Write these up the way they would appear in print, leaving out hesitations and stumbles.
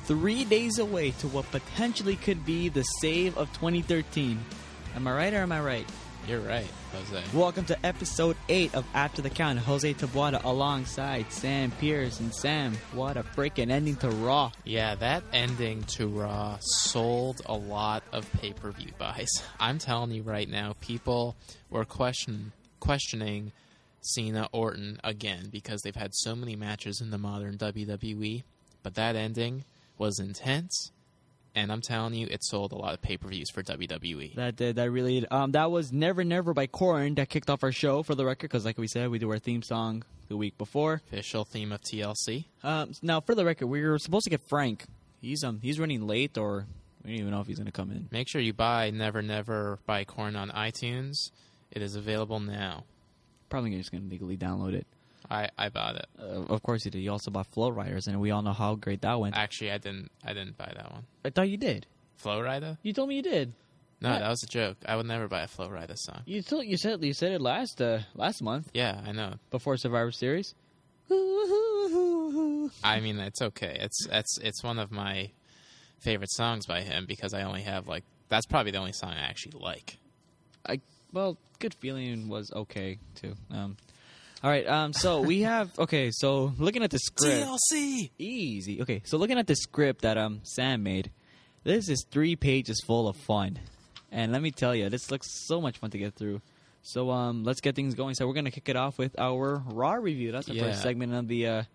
3 days away to what potentially could be the save of 2013. Am I right or am I right? You're right, Jose. Welcome to episode 8 of After the Count. Jose Taboada alongside Sam Pierce. And Sam, what a freaking ending to Raw. Yeah, that ending to Raw sold a lot of pay-per-view buys. I'm telling you right now, people were questioning Cena Orton again because they've had so many matches in the modern WWE. But that ending was intense. And I'm telling you, it sold a lot of pay-per-views for WWE. That did. That really did. That was Never Never by Korn that kicked off our show, for the record, because like we said, we do our theme song the week before. Official theme of TLC. Now, for the record, we were supposed to get Frank. He's running late, or we don't even know if he's going to come in. Make sure you buy Never Never by Korn on iTunes. It is available now. Probably just going to legally download it. I bought it. Of course you did. You also bought Flow Riders, and we all know how great that went. Actually, I didn't buy that one. I thought you did. Flow Rider? You told me you did. No, Yeah. That was a joke. I would never buy a Flow Rider song. You said it last month Yeah, I know. before Survivor Series. I mean, it's okay. It's one of my favorite songs by him because I only have that's probably the only song I actually like. Good Feeling was okay too. All right. So we have So looking at the script, TLC. easy. Okay. So looking at the script that Sam made, this is 3 pages full of fun, and let me tell you, this looks so much fun to get through. So let's get things going. So we're gonna kick it off with our Raw review. That's the first segment of the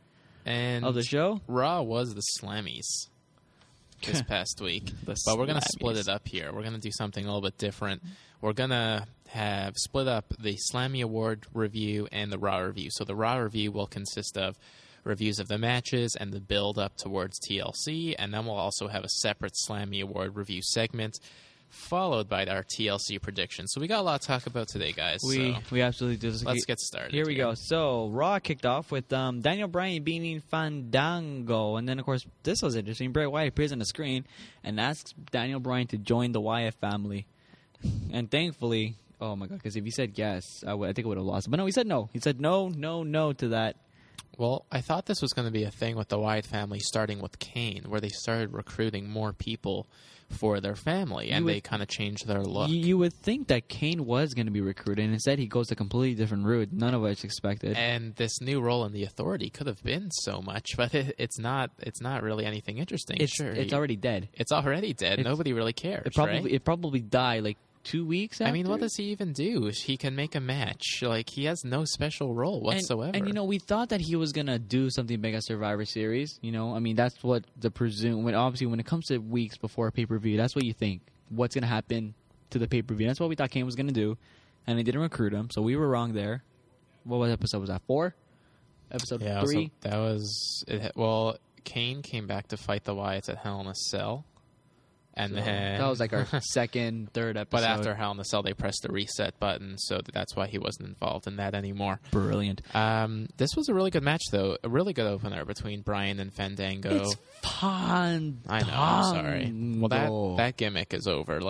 show. Raw was the Slammies this past week, but we're gonna split it up here. We're gonna do something a little bit different. We're gonna have split up the Slammy Award review and the Raw review. So the Raw review will consist of reviews of the matches and the build up towards TLC, and then we'll also have a separate Slammy Award review segment, followed by our TLC predictions. So we got a lot to talk about today, guys. We absolutely do. Let's get started. Here we go. So Raw kicked off with Daniel Bryan beating Fandango, and then of course this was interesting. Bray Wyatt appears on the screen and asks Daniel Bryan to join the Wyatt family, and thankfully, oh my god, because if he said yes, I think I would have lost. But no, he said no. He said no to that. Well, I thought this was going to be a thing with the Wyatt family, starting with Kane, where they started recruiting more people for their family, and they kind of changed their look. You would think that Kane was going to be recruited, and instead he goes a completely different route. None of us expected. And this new role in the Authority could have been so much, but it's not really anything interesting. It's already dead. It's already dead. Nobody really cares. It probably died like 2 weeks after. I mean, what does he even do? He can make a match. He has no special role whatsoever. And we thought that he was going to do something big at Survivor Series. I mean, that's what the presume. Obviously, when it comes to weeks before a pay-per-view, that's what you think. What's going to happen to the pay-per-view? That's what we thought Kane was going to do. And they didn't recruit him, so we were wrong there. What episode was that? 4? Episode 3? That was... Well, Kane came back to fight the Wyatts at Hell in a Cell. And then that was like our second, third episode. But after Hell in a Cell, they pressed the reset button, so that's why he wasn't involved in that anymore. Brilliant. This was a really good match, though. A really good opener between Bryan and Fandango. It's fun. I know. I'm sorry. Well, that gimmick is over.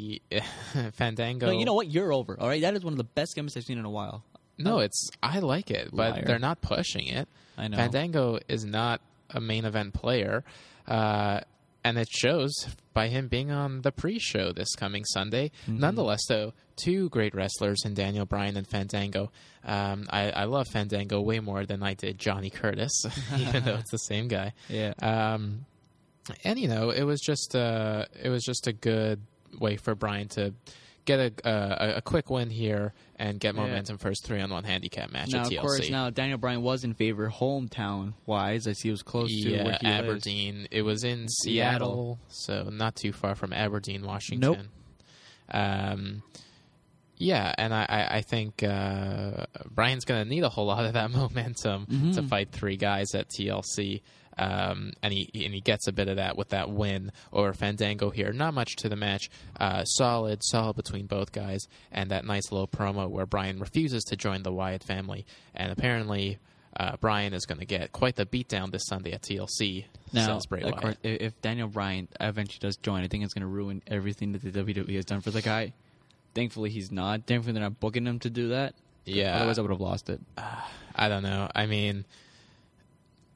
Fandango. No, you know what? You're over. All right, that is one of the best gimmicks I've seen in a while. No, I like it, but they're not pushing it. I know. Fandango is not a main event player. And it shows by him being on the pre-show this coming Sunday. Mm-hmm. Nonetheless, though, 2 great wrestlers in Daniel Bryan and Fandango. I love Fandango way more than I did Johnny Curtis, even though it's the same guy. Yeah. And it was just a good way for Bryan to get a quick win here and get momentum for his 3-on-1 handicap match at TLC. Of course, Daniel Bryan was in favor hometown-wise, as he was close to where he Aberdeen. lives. It was in Seattle, so not too far from Aberdeen, Washington. Nope. And I think Bryan's going to need a whole lot of that momentum to fight 3 guys at TLC. And he gets a bit of that with that win over Fandango here. Not much to the match. Solid between both guys, and that nice little promo where Bryan refuses to join the Wyatt family, and apparently Bryan is going to get quite the beatdown this Sunday at TLC. Now, says Bray Wyatt. if Daniel Bryan eventually does join, I think it's going to ruin everything that the WWE has done for the guy. Thankfully, he's not. Thankfully, they're not booking him to do that. Yeah. Otherwise, I would have lost it. I don't know. I mean,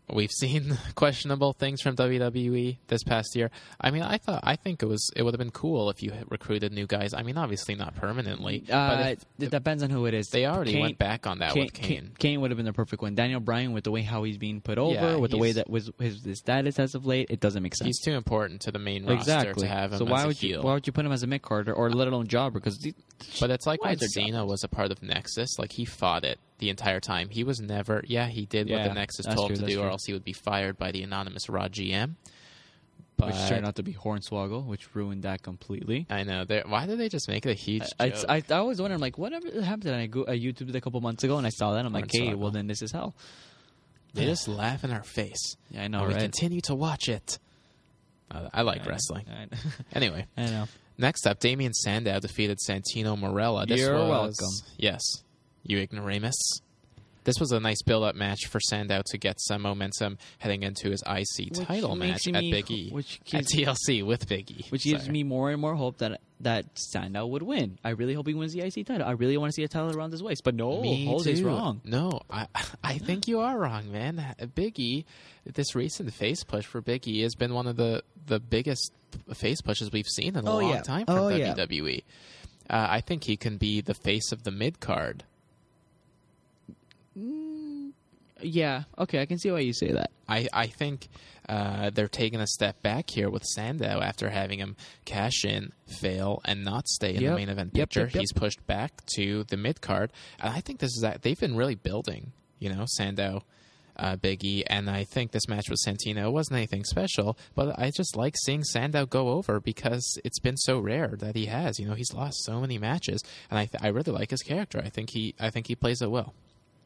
we've seen questionable things from WWE this past year. I mean, I think it would have been cool if you had recruited new guys. I mean, obviously not permanently. But it depends on who it is. They already went back on that with Kane. Kane would have been the perfect one. Daniel Bryan, with the way how he's being put over, with the way that was his status as of late, it doesn't make sense. He's too important to the main roster to have him so why as would a heel. why would you put him as a mid-carder or let alone jobber? But it's like when Cena was a part of Nexus. Like, he fought it the entire time. He was never... Yeah, he did what the Nexus told him to do, or else he would be fired by the anonymous Raw GM. Which turned out to be Hornswoggle, which ruined that completely. I know. Why did they just make it a huge joke? I always wonder, I'm like, whatever happened? And I YouTubed it a couple months ago, and I saw that. I'm like, hey, well, then this is hell. They just laugh in our face. Yeah, I know, right? We continue to watch it. I like wrestling. Anyway. I know. Next up, Damien Sandow defeated Santino Marella. You're welcome. Yes. You ignoramus. This was a nice build-up match for Sandow to get some momentum heading into his IC title match at Big E. At TLC with Big E. Which gives me more and more hope that Sandow would win. I really hope he wins the IC title. I really want to see a title around his waist. But no, Jose's wrong. No, I think you are wrong, man. Big E, this recent face push for Big E has been one of the biggest face pushes we've seen in a long time from WWE. I think he can be the face of the mid-card. Yeah, okay, I can see why you say that. I think they're taking a step back here with Sandow after having him cash in, fail, and not stay in the main event picture. He's pushed back to the mid-card. And I think they've been really building, Sandow, Big E, and I think this match with Santino wasn't anything special, but I just like seeing Sandow go over because it's been so rare that he has. He's lost so many matches, and I really like his character. I think he plays it well.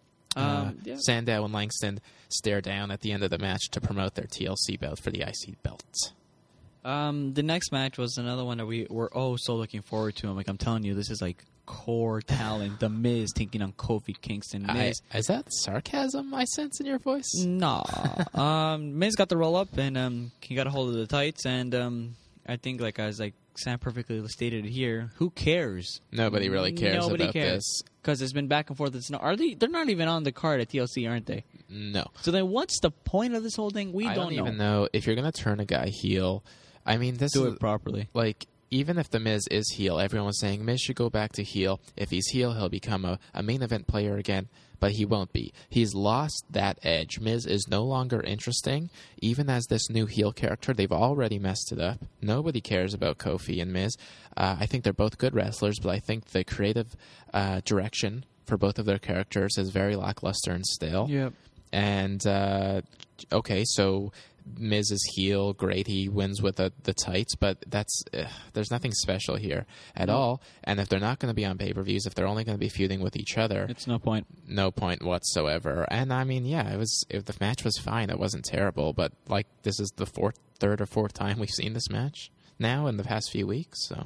Sandow and Langston stare down at the end of the match to promote their TLC belt for the IC belts. The next match was another one that we were so looking forward to. I'm telling you, this is like core talent. The Miz taking on Kofi Kingston. Miz. Is that sarcasm I sense in your voice? Nah. Miz got the roll up and he got a hold of the tights, and I think as Sam perfectly stated here, who cares? Nobody really cares about this. Because it's been back and forth. They're not even on the card at TLC, aren't they? No. So then what's the point of this whole thing? I don't even know. If you're going to turn a guy heel, I mean, do it properly. Like, even if The Miz is heel, everyone's saying Miz should go back to heel. If he's heel, he'll become a main event player again. But he won't be. He's lost that edge. Miz is no longer interesting. Even as this new heel character, they've already messed it up. Nobody cares about Kofi and Miz. I think they're both good wrestlers, but I think the creative direction for both of their characters is very lackluster and stale. Yep. And, okay, so Miz is heel, great, he wins with the tights, but there's nothing special here at all. And if they're not going to be on pay-per-views, if they're only going to be feuding with each other, it's no point whatsoever. And I mean, if the match was fine, it wasn't terrible, but this is the third or fourth time we've seen this match now in the past few weeks. So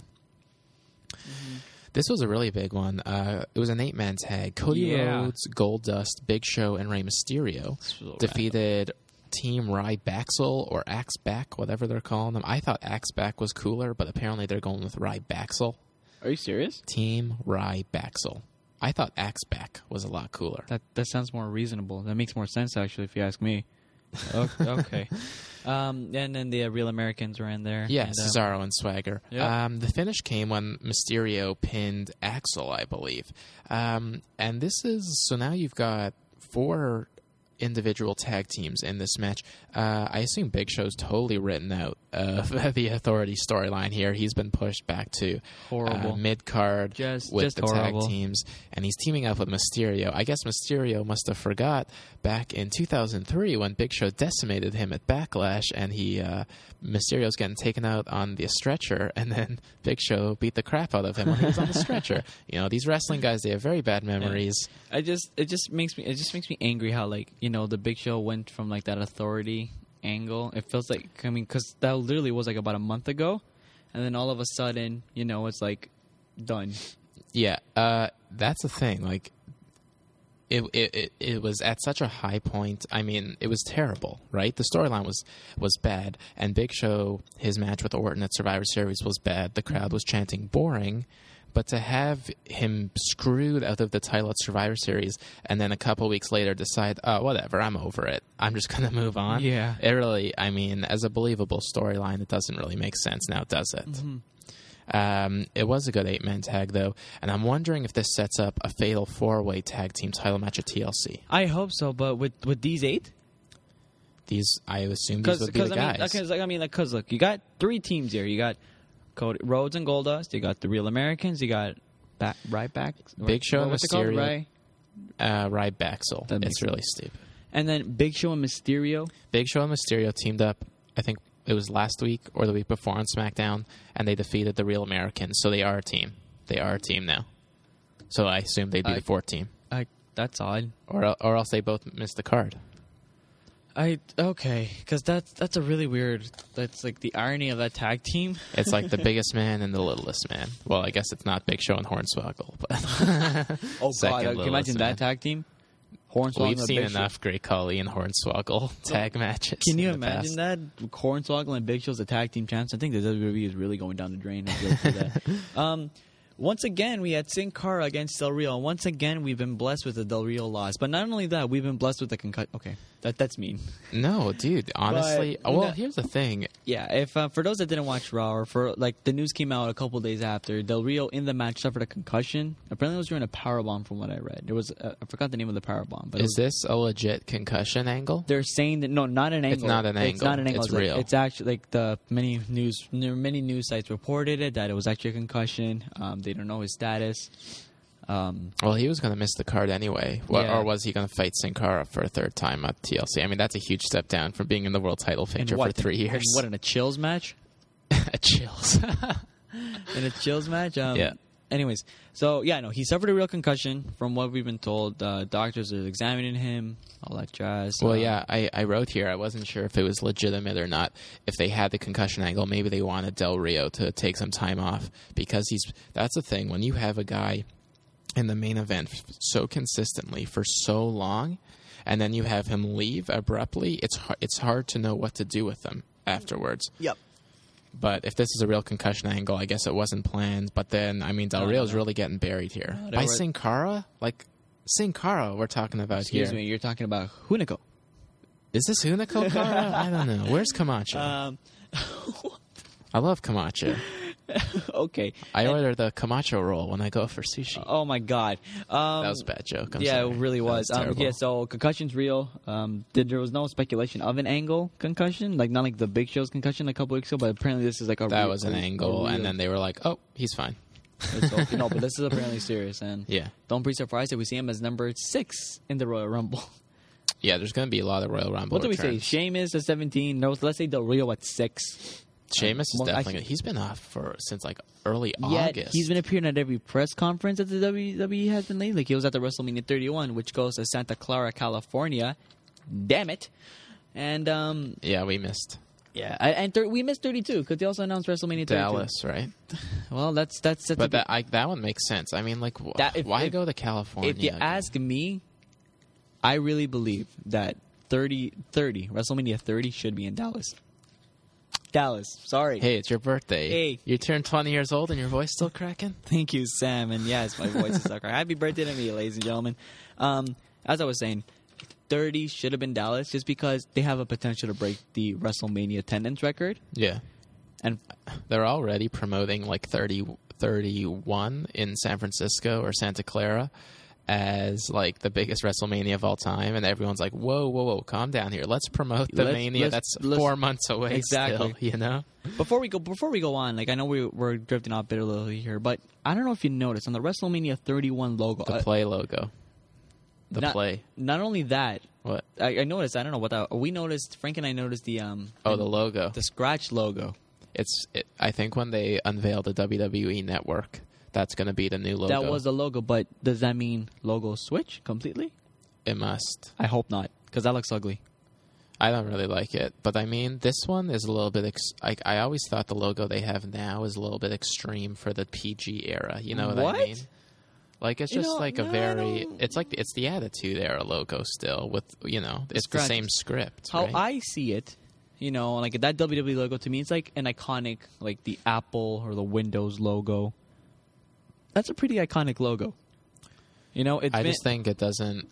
this was a really big one. It was an 8-man tag. Cody Rhodes, Goldust, Big Show, and Rey Mysterio defeated Team Rybaxel or Axeback, whatever they're calling them. I thought Axeback was cooler, but apparently they're going with Rybaxel. Are you serious? Team Rybaxel. I thought Axeback was a lot cooler. That sounds more reasonable. That makes more sense, actually, if you ask me. Okay. And then the Real Americans were in there. Yeah, Cesaro and Swagger. Yep. The finish came when Mysterio pinned Axel, I believe. And this is... So now you've got 4 individual tag teams in this match. I assume Big Show's totally written out of the Authority storyline here. He's been pushed back to mid-card with the tag teams, and he's teaming up with Mysterio. I guess Mysterio must have forgot back in 2003 when Big Show decimated him at Backlash, and Mysterio's getting taken out on the stretcher, and then Big Show beat the crap out of him when he was on the stretcher. These wrestling guys, they have very bad memories. Yeah. It just makes me angry how the Big Show went from that Authority angle. It feels because that literally was about a month ago, and then all of a sudden, it's done. Yeah, that's the thing. It was at such a high point. I mean, it was terrible, right? The storyline was bad, and Big Show, his match with Orton at Survivor Series was bad. The crowd was chanting boring, But to have him screwed out of the title at Survivor Series and then a couple weeks later decide, oh, whatever, I'm over it. I'm just going to move on. Yeah. It really, I mean, as a believable storyline, it doesn't really make sense now, does it? Mm-hmm. It was a good 8-man tag, though. And I'm wondering if this sets up a fatal 4-way tag team title match at TLC. I hope so, but with these 8? I assume these would be the guys. Because look, you got 3 teams here. You got Cody Rhodes and Goldust. You got the Real Americans. You got Ryback. Big Show and what's it called? Mysterio. Rybacksel. It's really stupid. And then Big Show and Mysterio. Big Show and Mysterio teamed up, I think it was last week or the week before on SmackDown, and they defeated the Real Americans. So they are a team. They are a team now. So I assume they'd be the 4th team. That's odd. Or else they both missed the card. Because that's a really weird. That's like the irony of that tag team. It's like the biggest man and the littlest man. Well, I guess it's not Big Show and Hornswoggle, but oh god, can you imagine that tag team? Hornswoggle. We've seen enough Great Khali and Hornswoggle tag matches. Can you imagine that? Hornswoggle and Big Show's the tag team champs. I think the WWE is really going down the drain. Once again, we had Sin Cara against Del Rio. And once again, we've been blessed with the Del Rio loss. But not only that, we've been blessed with the concussion. Okay, that's mean. No, dude. Honestly, here's the thing. Yeah, if for those that didn't watch Raw, or for the news came out a couple days after, Del Rio in the match suffered a concussion. Apparently, it was during a powerbomb, from what I read. There was I forgot the name of the powerbomb. But is this a legit concussion angle? They're saying that no, not an angle. It's not an angle. It's not an angle. It's real. It's actually like the many news sites reported it that it was actually a concussion. They don't know his status. Well, he was going to miss the card anyway. Or was he going to fight Sin Cara for a 3rd time at TLC? I mean, that's a huge step down from being in the world title picture for 3 years. What, in a chills match? A chills. In a chills match? Yeah. Anyways, so, he suffered a real concussion from what we've been told. Doctors are examining him, all that jazz. Well, I wrote here, I wasn't sure if it was legitimate or not. If they had the concussion angle, maybe they wanted Del Rio to take some time off. Because that's the thing, when you have a guy in the main event so consistently for so long, and then you have him leave abruptly, it's hard to know what to do with them afterwards. Yep. But if this is a real concussion angle, I guess it wasn't planned. But then, I mean, Del Rio's really getting buried here. By Sin Cara? Like, Sin Cara we're talking about here. Excuse me, you're talking about Hunico. Is this Hunico Cara? I don't know. Where's Camacho? I love Camacho. Okay. I order the Camacho roll when I go for sushi. Oh, my God. That was a bad joke. I'm sorry. It really was. So concussion's real. There was no speculation of an angle concussion, like not like the Big Show's concussion a couple weeks ago, but apparently this is like that was an angle, and then they were like, oh, he's fine. No, but this is apparently serious, and don't be surprised if we see him as number 6 in the Royal Rumble. Yeah, there's going to be a lot of Royal Rumble What do we returns. say? Sheamus at 17. No, let's say Del Rio at 6. Sheamus is definitely he's been off since like early August. He's been appearing at every press conference that the WWE has been lately. Like he was at the WrestleMania 31, which goes to Santa Clara, California. Damn it! And we missed. Yeah, and we missed 32 because they also announced WrestleMania 32. Dallas, right? Well, that's but that one makes sense. I mean, like, why go to California? If you ask me, I really believe that WrestleMania 30 should be in Dallas. Sorry. Hey, it's your birthday. Hey. You turned 20 years old and your voice still cracking? Thank you, Sam. And yes, my voice is still cracking. Happy birthday to me, ladies and gentlemen. As I was saying, 30 should have been Dallas just because they have a potential to break the WrestleMania attendance record. Yeah. And they're already promoting like 31 in San Francisco or Santa Clara as like the biggest WrestleMania of all time, and everyone's like, whoa, calm down here. Let's promote the Mania that's 4 months away. Exactly. Still, you know. Before we go on, like I know we're drifting off a bit a little here, but I don't know if you noticed on the WrestleMania 31 logo, the play logo, play. Not only that, what I noticed. I don't know what that. We noticed. Frank and I noticed the the logo, the scratch logo. I think when they unveiled the WWE Network. That's going to be the new logo. That was the logo, but does that mean logo switch completely? It must. I hope not, because that looks ugly. I don't really like it, but I mean, this one is a little bit. I always thought the logo they have now is a little bit extreme for the PG era. You know what I mean? Like it's just it's the Attitude Era logo still with it's the same script. How right? I see it, like that WWE logo to me, it's like an iconic, like the Apple or the Windows logo. that's a pretty iconic logo. You know, I just think it doesn't.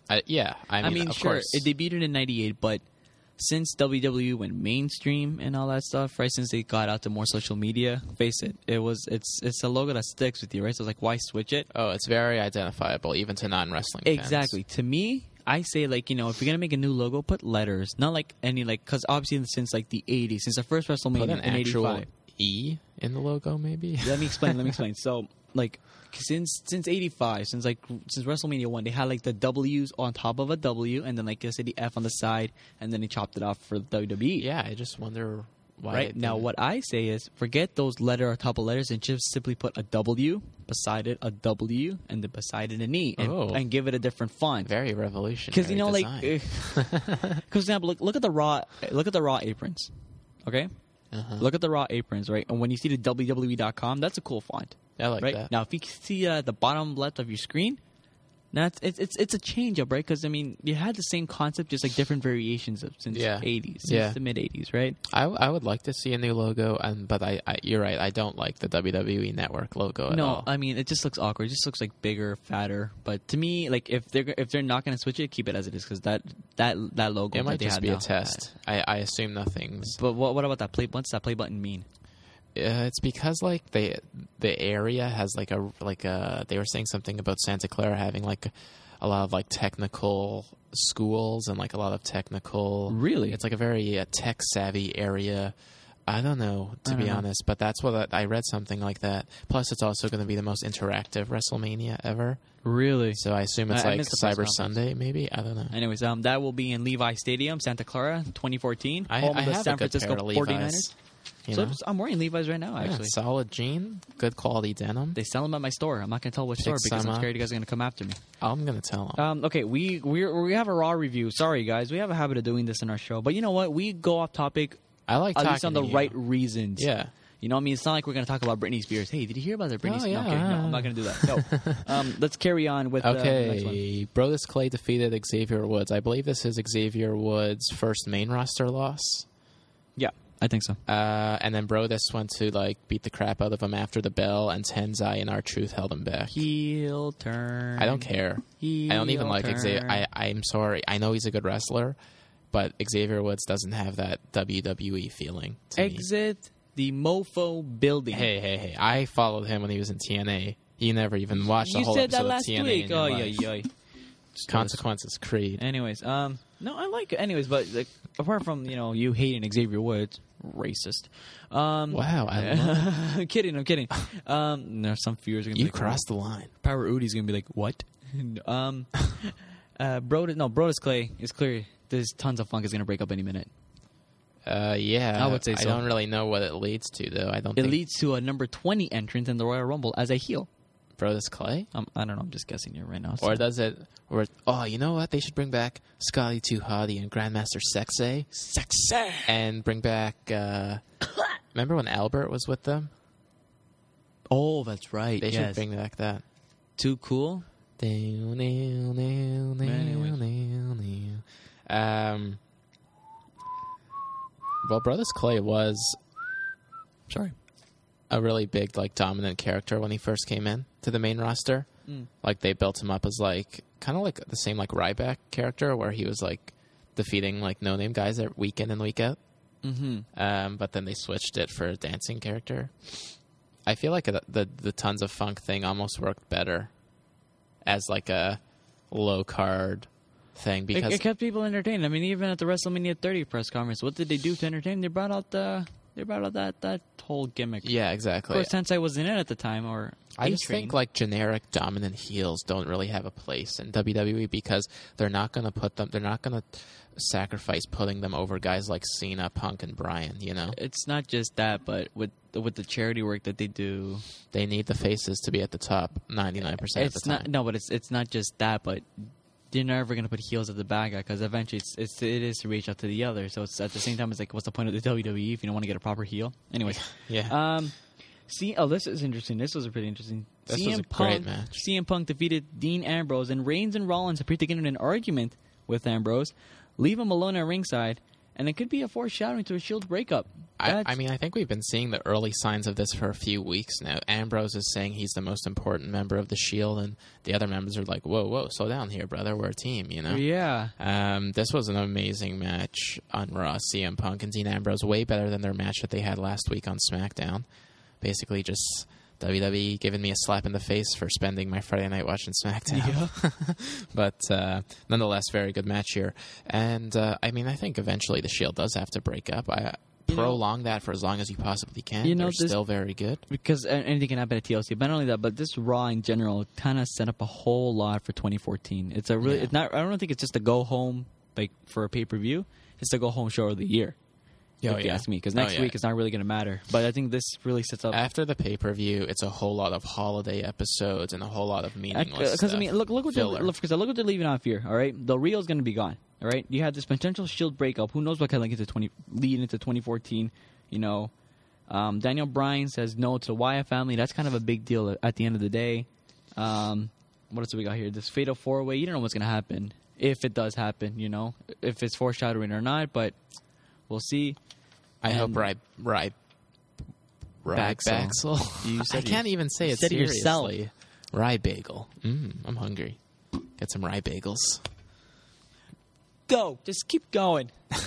I mean, of sure, course, it debuted in '98, but since WWE went mainstream and all that stuff, right? Since they got out to more social media, face it, it's a logo that sticks with you, right? So it's like, why switch it? Oh, it's very identifiable, even to non-wrestling fans. Exactly. To me, I say, like, you know, if you're gonna make a new logo, put letters, not like any, like, because obviously since like the '80s, since the first WrestleMania Put an in actual '85. E in the logo, maybe. Let me explain. So, like, since '85, since WrestleMania 1, they had like the W's on top of a W, and then like I said, the F on the side, and then they chopped it off for WWE. Yeah, I just wonder why. Right now, what I say is, forget those letter or top of letters, and just simply put a W beside it, a W, and then beside it an E, and give it a different font. Very revolutionary. Because you know, design. like, for example, look at the Raw aprons, okay? Look at the Raw aprons, right? And when you see the WWE.com, that's a cool font. I like right? that. Now, if you see the bottom left of your screen, that's it's a change up, right? Because I mean, you had the same concept, just like different variations of since '80s, since the mid '80s, right? I would like to see a new logo, but I you're right. I don't like the WWE Network logo at all. No, I mean, it just looks awkward. It just looks like bigger, fatter. But to me, like, if they're not going to switch it, keep it as it is, because that logo It might that just they be had a test. I assume nothing's. But what about that play? What's that play button mean? It's because like the area has like a they were saying something about Santa Clara having like a lot of like technical schools and like a lot of technical. Really? It's like a very tech savvy area. I don't know, to be honest, but that's what I read, something like that. Plus, it's also going to be the most interactive WrestleMania ever. Really? So I assume it's like Cyber Sunday, maybe. I don't know. Anyways, that will be in Levi Stadium, Santa Clara, 2014. I home of the have San a good Francisco pair of 49ers. Levi's. So I'm wearing Levi's right now, actually. Solid jean, good quality denim. They sell them at my store. I'm not going to tell which store because I'm scared you guys are going to come after me. I'm going to tell them. Okay, we have a Raw review. Sorry, guys. We have a habit of doing this in our show. But you know what? We go off topic. I like at talking least on the to you. right reasons. Yeah. You know what I mean? It's not like we're going to talk about Britney Spears. Hey, did you hear about that Britney Spears? yeah. No, okay, no, I'm not going to do that. No. Let's carry on with the next one. Brodus Clay defeated Xavier Woods. I believe this is Xavier Woods' first main roster loss. Yeah, I think so. And then Brodus went to like beat the crap out of him after the bell, and Tenzai and R-Truth held him back. Heel turn. I don't care. I don't even like Xavier. I'm sorry. I know he's a good wrestler, but Xavier Woods doesn't have that WWE feeling to me. Exit the Mofo building. Hey. I followed him when he was in TNA. He never even watched the whole episode of TNA in week. your Oh, life. yeah. Consequences, Creed. Anyways, no, I like it. Anyways, but like, apart from, you know, you hating Xavier Woods, racist. Wow, I love I'm kidding. There's some viewers are gonna be you like, crossed the line. Power Udi's gonna be like, what? Brodus Clay is clear. There's tons of funk is gonna break up any minute. Yeah, I would say so. I don't really know what it leads to, though. It leads to a number 20 entrant in the Royal Rumble as a heel. Brodus Clay? I don't know. I'm just guessing here right now. Or does it... Or, you know what? They should bring back Scotty 2 Hotty and Grandmaster Sexay. And bring back... remember when Albert was with them? Oh, that's right. They should bring back that. Too Cool? Well, Brodus Clay was... Sorry. A really big, like, dominant character when he first came in to the main roster. Like, they built him up as, like, kind of like the same, like, Ryback character where he was, like, defeating, like, no-name guys week in and week out. Mm-hmm. But then they switched it for a dancing character. I feel like the Tons of Funk thing almost worked better as, like, a low-card thing because... It kept people entertained. I mean, even at the WrestleMania 30 press conference, what did they do to entertain? They brought out that whole gimmick. Yeah, exactly. Of course, Tensai wasn't in it at the time, or I just think like generic dominant heels don't really have a place in WWE because they're not going to sacrifice putting them over guys like Cena, Punk, and Bryan. You know, it's not just that, but with the charity work that they do, they need the faces to be at the top 99% of the time. But it's not just that, but. You're never going to put heels at the bad guy because eventually it is to reach out to the other. So it's at the same time, it's like, what's the point of the WWE if you don't want to get a proper heel? Anyway. Yeah. This is interesting. This was pretty interesting. This was a great match. CM Punk defeated Dean Ambrose, and Reigns and Rollins appeared to get in an argument with Ambrose, leave him alone at ringside, And it could be a foreshadowing to a Shield breakup. I mean, I think we've been seeing the early signs of this for a few weeks now. Ambrose is saying he's the most important member of the Shield, and the other members are like, whoa, slow down here, brother. We're a team, you know? Yeah. This was an amazing match on Raw. CM Punk and Dean Ambrose, way better than their match that they had last week on SmackDown. Basically just WWE giving me a slap in the face for spending my Friday night watching SmackDown. Yeah. But nonetheless, very good match here. And, I mean, I think eventually the Shield does have to break up. Prolong that for as long as you possibly can. They're still very good. Because anything can happen at TLC. But not only that, but this Raw in general kind of set up a whole lot for 2014. It's a really, it's not. I don't think it's just a go home like for a pay-per-view. It's the go home show of the year. If you ask me, because next week it's not really going to matter. But I think this really sets up. After the pay-per-view, it's a whole lot of holiday episodes and a whole lot of meaningless stuff. Because I mean, look what they're leaving off here. All right, Del Rio's going to be gone. All right, you have this potential Shield breakup. Who knows what kind of lead into 2014? You know, Daniel Bryan says no to the Wyatt family. That's kind of a big deal at the end of the day. What else do we got here? This Fatal 4-Way. You don't know what's going to happen if it does happen. You know, if it's foreshadowing or not. But we'll see. I hope Rybacksel. I can't even say it seriously. Rybagel. I'm hungry. Get some Rybagels. Go. Just keep going.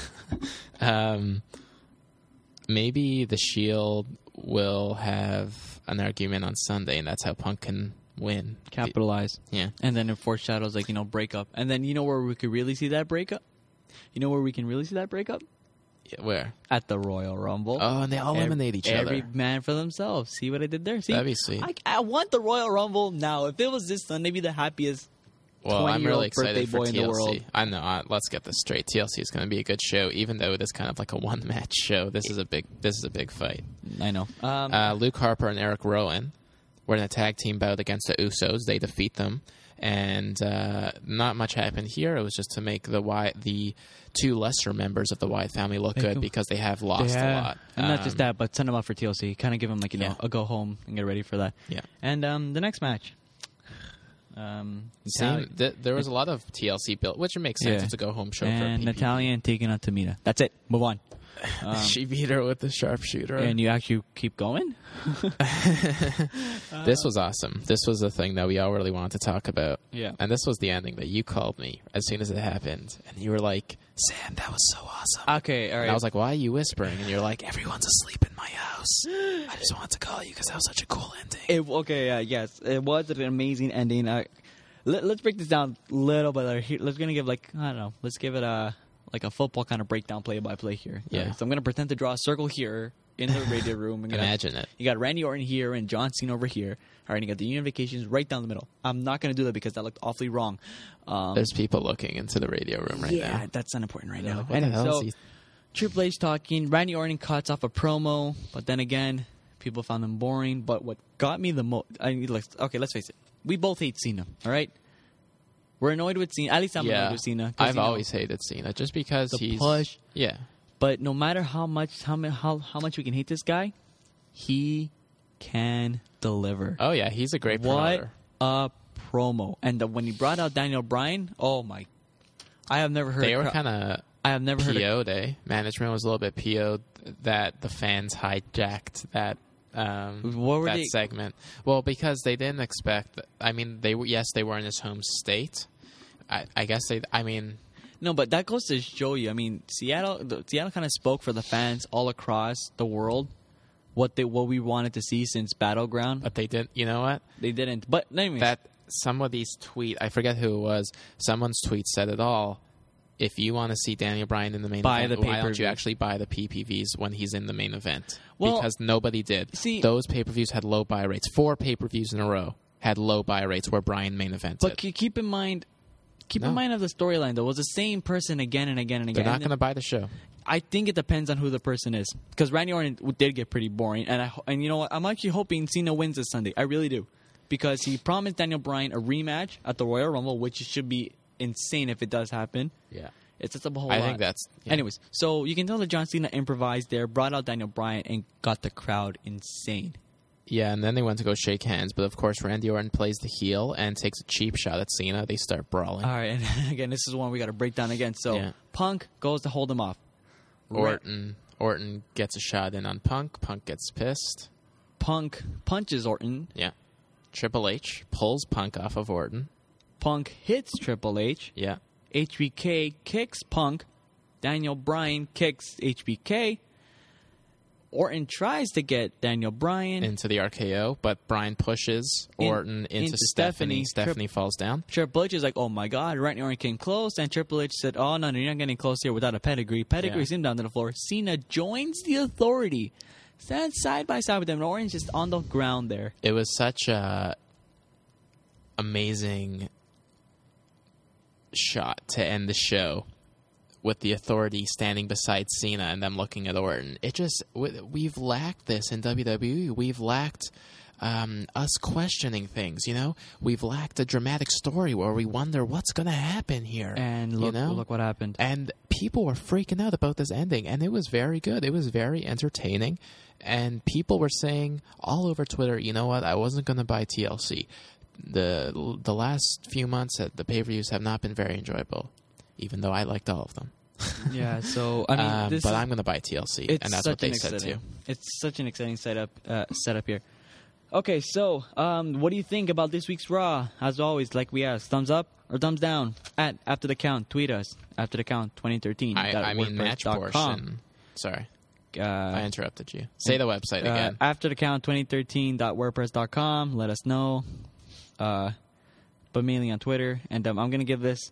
Maybe the Shield will have an argument on Sunday, and that's how Punk can win. Capitalize. Yeah. And then it foreshadows, break up. And then you know where we could really see that breakup? You know where we can really see that breakup? Where? At the Royal Rumble. Oh, and they all eliminate each other. Every man for themselves. See what I did there? See? That'd be sweet. I want the Royal Rumble now. If it was this Sunday, be the happiest 20-year-old birthday boy in the world. I know. Let's get this straight. TLC is going to be a good show, even though it is kind of like a one-match show. This is a big fight. I know. Luke Harper and Eric Rowan were in a tag team bout against the Usos. They defeat them. And not much happened here. It was just to make the two lesser members of the Wyatt family look good because they have lost a lot. And not just that, but send them up for TLC. Kind of give them a go home and get ready for that. Yeah. And the next match. There was a lot of TLC built, which makes sense. It's a go home show. And for Natalya taking on Tamina. That's it. Move on. She beat her with the sharpshooter. And you actually keep going? This was awesome. This was the thing that we all really wanted to talk about. Yeah. And this was the ending that you called me as soon as it happened. And you were like, Sam, that was so awesome. Okay, all right. And I was like, why are you whispering? And you're like, everyone's asleep in my house. I just wanted to call you because that was such a cool ending. Yes. It was an amazing ending. Let's break this down a little bit. Let's give let's give it a football kind of breakdown play-by-play here. Yeah. So I'm going to pretend to draw a circle here in the radio room. Imagine it. You got Randy Orton here and John Cena over here. All right, you got the Unifications right down the middle. I'm not going to do that because that looked awfully wrong. There's people looking into the radio room right now. Yeah, that's not important right now. Like, what the hell is he? Triple H talking. Randy Orton cuts off a promo, but then again, people found him boring. But what got me the most... let's face it. We both hate Cena, all right? We're annoyed with Cena. At least I'm annoyed with Cena. I've always hated Cena just because he's push. Yeah. But no matter how much we can hate this guy, he can deliver. Oh yeah, he's a great promoter. What a promo! And when he brought out Daniel Bryan, oh my! I have never heard. They were kind of. I have never heard. PO'd. Management was a little bit PO'd that the fans hijacked that. Segment. Well, because they didn't expect. I mean, they were in his home state. I guess they. I mean, no, but that goes to show you. I mean, Seattle kind of spoke for the fans all across the world. What we wanted to see since Battleground, but they didn't. You know what? They didn't. But anyways, that somebody's tweet. I forget who it was. Someone's tweet said it all. If you want to see Daniel Bryan in the main event, why don't you actually buy the PPVs when he's in the main event? Well, because nobody did. See, those pay-per-views had low buy rates. 4 pay-per-views in a row had low buy rates where Bryan main evented. But keep in mind of the storyline, though. It was the same person again and again and again. They're not going to buy the show. I think it depends on who the person is. Because Randy Orton did get pretty boring. And you know what? I'm actually hoping Cena wins this Sunday. I really do. Because he promised Daniel Bryan a rematch at the Royal Rumble, which should be insane if it does happen. Yeah. It sets up a whole lot. I think that's... Yeah. Anyways, so you can tell that John Cena improvised there, brought out Daniel Bryan, and got the crowd insane. Yeah, and then they went to go shake hands. But, of course, Randy Orton plays the heel and takes a cheap shot at Cena. They start brawling. All right, and again, this is one we got to break down again. So Punk goes to hold him off. Orton gets a shot in on Punk. Punk gets pissed. Punk punches Orton. Yeah. Triple H pulls Punk off of Orton. Punk hits Triple H. Yeah. HBK kicks Punk. Daniel Bryan kicks HBK. Orton tries to get Daniel Bryan into the RKO, but Bryan pushes Orton into Stephanie. Stephanie falls down. Triple H is like, oh my God, Randy Orton came close, and Triple H said, oh no, you're not getting close here without a pedigree. Pedigree's him down to the floor. Cena joins the Authority. Stands side by side with them, and Orton's just on the ground there. It was such a amazing shot to end the show, with the Authority standing beside Cena and them looking at Orton. It just, we've lacked this in WWE. We've lacked us questioning things, you know? We've lacked a dramatic story where we wonder what's going to happen here. And look what happened. And people were freaking out about this ending, and it was very good. It was very entertaining. And people were saying all over Twitter, you know what, I wasn't going to buy TLC. The last few months at the pay-per-views have not been very enjoyable, even though I liked all of them. Yeah, so I mean, but I'm going to buy TLC, and that's what they said too. It's such an exciting setup here. Okay, so what do you think about this week's Raw? As always, like we asked, thumbs up or thumbs down? At After the Count, tweet us. After the Count 2013. I mean match portion. Sorry, I interrupted you. Say the website again. After the Count 2013.wordpress.com. Let us know. But mainly on Twitter, and I'm going to give this.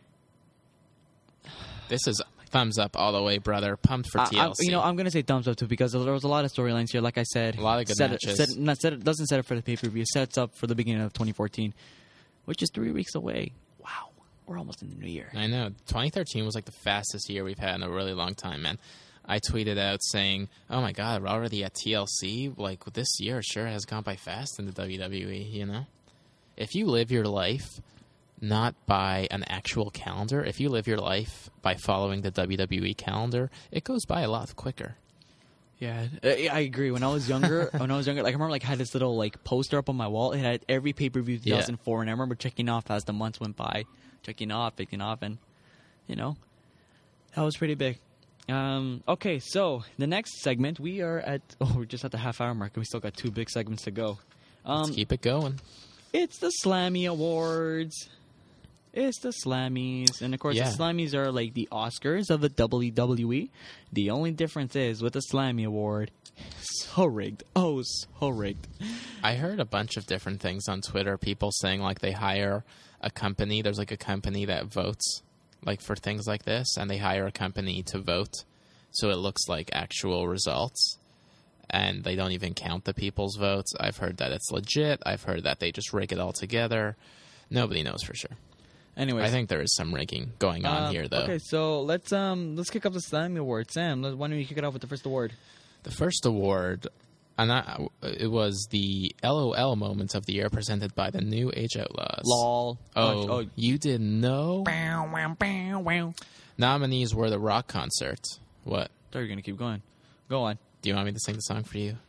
This is thumbs up all the way, brother. Pumped for TLC. I'm going to say thumbs up, too, because there was a lot of storylines here. Like I said, a lot of good matches. Doesn't set up for the pay-per-view. Sets up for the beginning of 2014, which is 3 weeks away. Wow. We're almost in the new year. I know. 2013 was like the fastest year we've had in a really long time, man. I tweeted out saying, oh, my God, we're already at TLC? Like, this year sure has gone by fast in the WWE, you know? If you live your life not by an actual calendar, if you live your life by following the WWE calendar, it goes by a lot quicker. Yeah, I agree. When I was younger, like I remember I had this little like poster up on my wall. It had every pay-per-view 2004, and I remember checking off as the months went by, picking off, and you know, that was pretty big. Okay, so the next segment, we're just at the half-hour mark, and we still got 2 big segments to go. Let's keep it going. It's the Slammy Awards. It's the Slammies. And, of course, the Slammies are like the Oscars of the WWE. The only difference is with the Slammy Award, so rigged. Oh, so rigged. I heard a bunch of different things on Twitter. People saying, like, they hire a company. There's, like, a company that votes, like, for things like this. And they hire a company to vote. So it looks like actual results. And they don't even count the people's votes. I've heard that it's legit. I've heard that they just rig it all together. Nobody knows for sure. Anyways, I think there is some rigging going on here, though. Okay, so let's kick off the Slammy Award. Sam, why don't you kick it off with the first award? The first award, it was the LOL moment of the year presented by the New Age Outlaws. LOL. Oh, you didn't know? Bow, wow, bow, wow. Nominees were the Rock concert. What? I thought you were going to keep going. Go on. Do you want me to sing the song for you?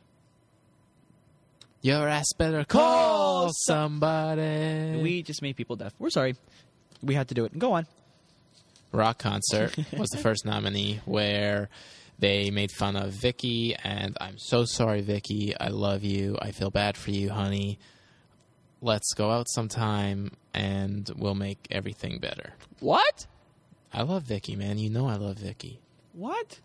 Your ass better call somebody. We just made people deaf. We're sorry. We had to do it. Go on. Rock concert was the first nominee, where they made fun of Vicky, and I'm so sorry, Vicky. I love you. I feel bad for you, honey. Let's go out sometime, and we'll make everything better. What? I love Vicky, man. You know I love Vicky. What?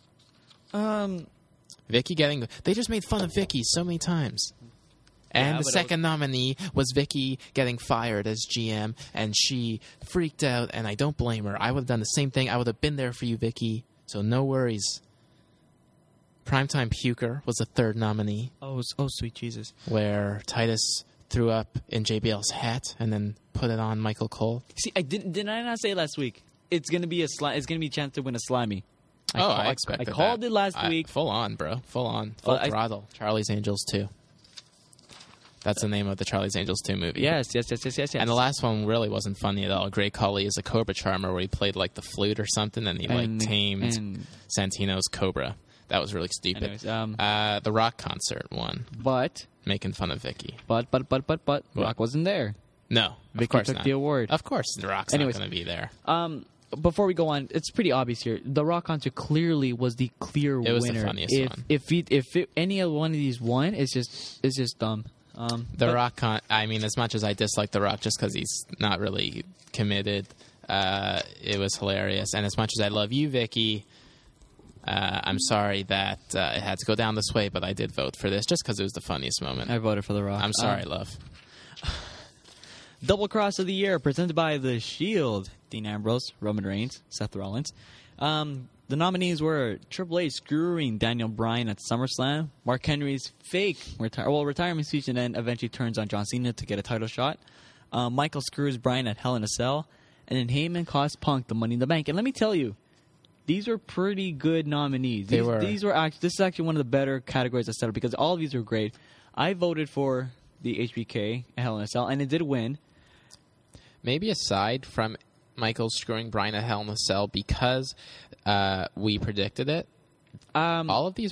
Vicky they just made fun of Vicky so many times. And the second nominee was Vicky getting fired as GM, and she freaked out, and I don't blame her. I would have done the same thing. I would have been there for you, Vicky, so no worries. Primetime Puker was the third nominee. Oh, sweet Jesus. Where Titus threw up in JBL's hat and then put it on Michael Cole. See, didn't I not say last week? It's gonna be a chance to win a Slammy. I expected I called it last week. Full on, bro. Full on. Full throttle. Charlie's Angels 2. That's the name of the Charlie's Angels 2 movie. Yes. And the last one really wasn't funny at all. Great Khali is a Cobra Charmer, where he played like the flute or something, and he tamed Santino's Cobra. That was really stupid. Anyways, the Rock concert won. But making fun of Vicky. But Rock wasn't there. No, Vicky took the award. Of course, The Rock's not going to be there. before we go on, it's pretty obvious here. The Raw concert clearly was the clear winner. It was the funniest one. If any one of these won, it's just dumb. I mean, as much as I dislike The Rock just because he's not really committed, it was hilarious. And as much as I love you, Vicky, I'm sorry that it had to go down this way, but I did vote for this just because it was the funniest moment. I voted for The Rock. I'm sorry, love. Double Cross of the Year, presented by The Shield. Dean Ambrose, Roman Reigns, Seth Rollins. The nominees were Triple H screwing Daniel Bryan at SummerSlam, Mark Henry's fake retirement speech, and then eventually turns on John Cena to get a title shot. Michael screws Bryan at Hell in a Cell, and then Heyman cost Punk the Money in the Bank. And let me tell you, these were pretty good nominees. This is actually one of the better categories I set up because all of these are great. I voted for the HBK at Hell in a Cell, and it did win. Maybe aside from Michael screwing Bryan at Hell in a Cell because we predicted it. All of these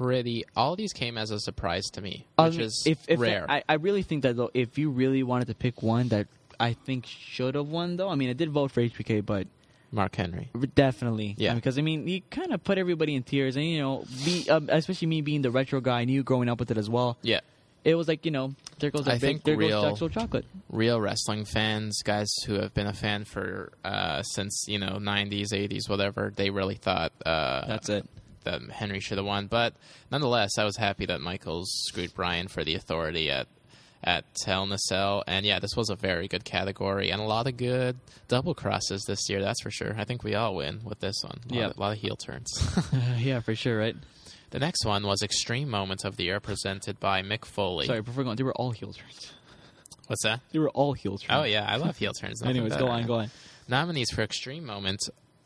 came as a surprise to me, which is rare. I really think that, though, if you really wanted to pick one that I think should have won, though, I mean, I did vote for HBK, but Mark Henry. Definitely. Yeah. Because, I mean, he kind of put everybody in tears, and, you know, especially me being the retro guy, and you growing up with it as well. Yeah. It was like, you know, there goes Jackson Chocolate. Real wrestling fans, guys who have been a fan for since, 90s, 80s, whatever, they really thought that's it. That Henry should have won. But nonetheless, I was happy that Michaels screwed Bryan for the authority at Hell in a Cell. And yeah, this was a very good category and a lot of good double crosses this year, that's for sure. I think we all win with this one. A lot of heel turns. Yeah, for sure, right? The next one was Extreme Moment of the Year, presented by Mick Foley. Sorry, before going, they were all heel turns. What's that? They were all heel turns. Oh, yeah, I love heel turns. Anyways, go on. Nominees for Extreme Moment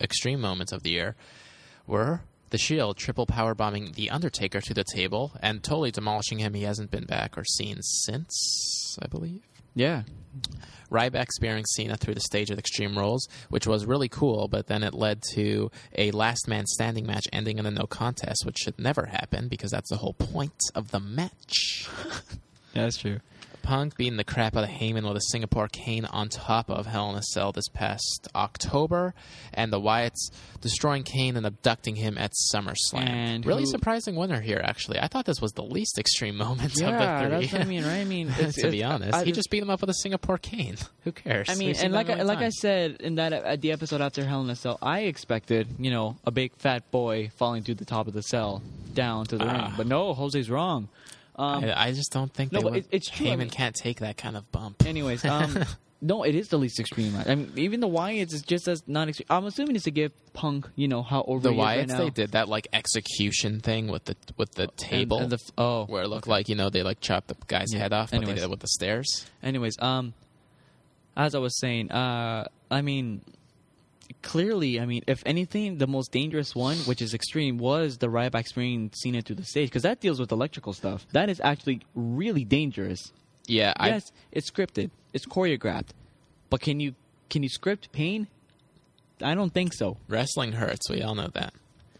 of the Year were The Shield triple power bombing The Undertaker to the table and totally demolishing him. He hasn't been back or seen since, I believe. Yeah. Ryback spearing Cena through the stage at Extreme Rules, which was really cool, but then it led to a last man standing match ending in a no contest, which should never happen because that's the whole point of the match. Yeah, that's true. Punk beating the crap out of Heyman with a Singapore cane on top of Hell in a Cell this past October, and the Wyatts destroying Kane and abducting him at SummerSlam. And really surprising winner here, actually. I thought this was the least extreme moment of the three. Yeah, that's what I mean, right? I mean, to be honest, he just beat him up with a Singapore cane. Who cares? I mean, and like I said in that the episode after Hell in a Cell, I expected a big fat boy falling through the top of the cell down to the ring, but no, Jose's wrong. I just don't think it's true. Heyman can't take that kind of bump. Anyways, no, it is the least extreme. I mean, even the Wyatts is just as not extreme. I'm assuming it's to give Punk, how over the he is Wyatts right now. They did that execution thing with the table, and where it looked like they chopped the guy's head off, but they did it with the stairs. Anyways, as I was saying, I mean. Clearly, I mean, if anything, the most dangerous one, which is extreme, was the Ryback springing Cena to the stage, because that deals with electrical stuff. That is actually really dangerous. Yeah, yes, it's scripted, it's choreographed, but can you script pain? I don't think so. Wrestling hurts. We all know that.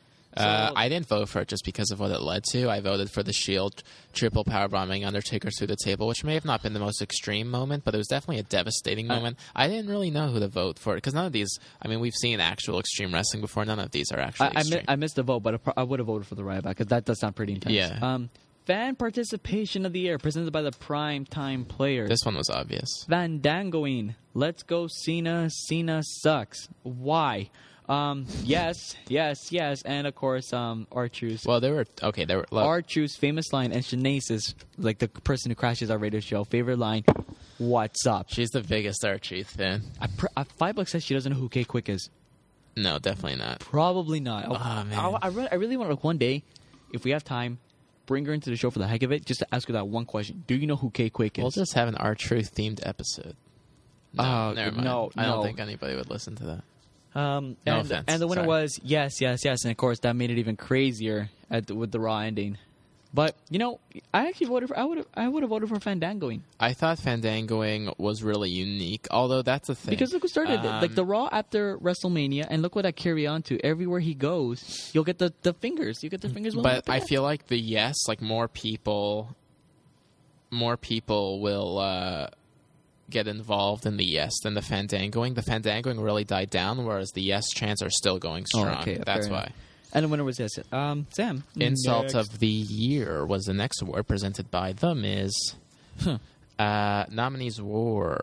I didn't vote for it just because of what it led to. I voted for the Shield triple powerbombing Undertaker through the table, which may have not been the most extreme moment, but it was definitely a devastating moment. I didn't really know who to vote for because none of these. I mean, we've seen actual extreme wrestling before. None of these are actually extreme. I missed the vote, but I would have voted for the Ryback because that does sound pretty intense. Yeah. Fan participation of the year presented by the Prime Time Players. This one was obvious. Fandangoing. Let's go Cena. Cena sucks. Why? Yes, and of course, R-Truth's. Well, there were R-Truth's famous line, and Shanae's, like the person who crashes our radio show, favorite line, "What's up?" She's the biggest R-Truth fan. $5 says she doesn't know who K-Quick is. No, definitely not. Probably not. Oh, man. I really want to, one day, if we have time, bring her into the show for the heck of it, just to ask her that one question. Do you know who K-Quick is? We'll just have an R-Truth themed episode. No, never mind. No, I don't think anybody would listen to that. No offense. And the winner was yes, and of course that made it even crazier with the Raw ending. But I actually voted for. I would have voted for Fandangoing. I thought Fandangoing was really unique, although that's the thing. Because look who started it. Like the Raw after WrestleMania, and look what that carry on to. Everywhere he goes, you'll get the fingers. You get the fingers. But I feel like more people will get involved in the yes than the fandangoing. The fandangoing really died down, whereas the yes chants are still going strong. okay, That's fair why. enough. And the winner was this. Sam. Insult Next. of the Year was the next award presented by The Miz. Nominees were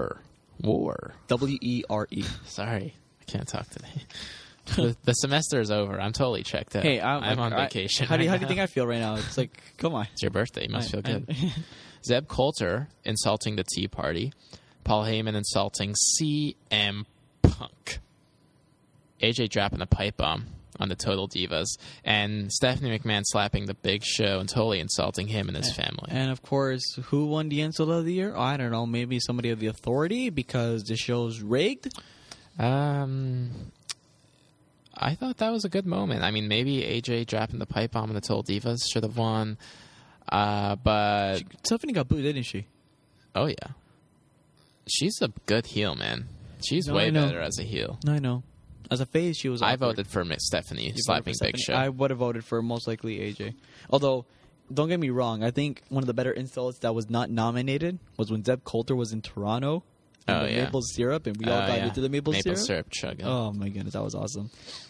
WERE. Sorry, I can't talk today. The semester is over. I'm totally checked out. Hey, I'm on vacation. How do right you think I feel right now? It's like, come on. It's your birthday. You must feel good. Zeb Coulter insulting the Tea Party. Paul Heyman insulting CM Punk. AJ dropping a pipe bomb on the Total Divas. And Stephanie McMahon slapping the Big Show and totally insulting him and his family. And of course, who won the insult of the year? I don't know. Maybe somebody of the Authority because the show's rigged. I thought that was a good moment. I mean, maybe AJ dropping the pipe bomb on the Total Divas should have won. But Stephanie got booed, didn't she? oh yeah, she's a good heel, man. She's No, way I know. better as a heel. No, I know. As a face, she was. I awkward. voted for Miss Stephanie You slapping voted for Big Show. Stephanie? I would have voted for most likely AJ. Although, don't get me wrong. I think one of the better insults that was not nominated was when Zeb Coulter was in Toronto. In Oh, the yeah. maple syrup, and we all got into the maple syrup. chugging. Oh my goodness, that was awesome.